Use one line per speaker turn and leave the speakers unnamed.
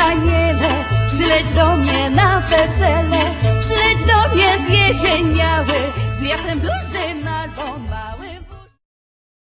aniele, przyleć do mnie na wesele, przyleć do mnie z jesieniały, z wiatrem dużym albo małym.